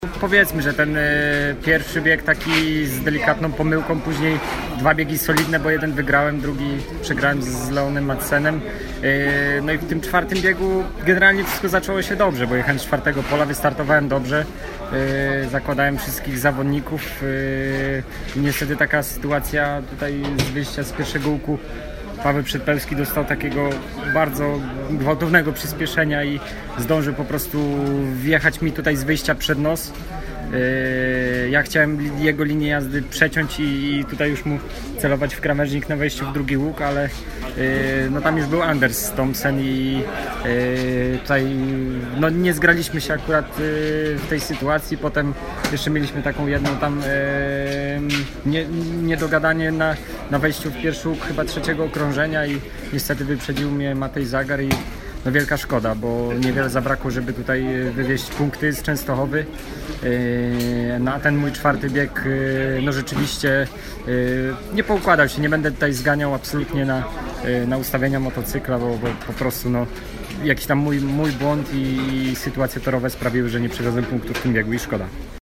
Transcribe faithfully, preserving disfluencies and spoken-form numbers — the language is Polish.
Powiedzmy, że ten y, pierwszy bieg taki z delikatną pomyłką, później dwa biegi solidne, bo jeden wygrałem, drugi przegrałem z, z Leonem Madsenem. Y, no i w tym czwartym biegu generalnie wszystko zaczęło się dobrze, bo jechałem z czwartego pola, wystartowałem dobrze, y, zakładałem wszystkich zawodników y, i niestety taka sytuacja tutaj z wyjścia z pierwszego łuku. Paweł Przedpełski dostał takiego bardzo gwałtownego przyspieszenia i zdążył po prostu wjechać mi tutaj z wyjścia przed nos. Ja chciałem jego linię jazdy przeciąć i tutaj już mu celować w krawężnik na wejściu w drugi łuk, ale no tam już był Anders Thompson i tutaj no nie zgraliśmy się akurat w tej sytuacji. Potem jeszcze mieliśmy taką jedną tam nie, niedogadanie na, na wejściu w pierwszy łuk chyba trzeciego okrążenia i niestety wyprzedził mnie Matej Zagar i no wielka szkoda, bo niewiele zabrakło, żeby tutaj wywieźć punkty z Częstochowy. No a ten mój czwarty bieg no rzeczywiście nie poukładał się, nie będę tutaj zganiał absolutnie na, na ustawienia motocykla, bo, bo po prostu no, jakiś tam mój, mój błąd i sytuacje torowe sprawiły, że nie przywiozłem punktów w tym biegu i szkoda.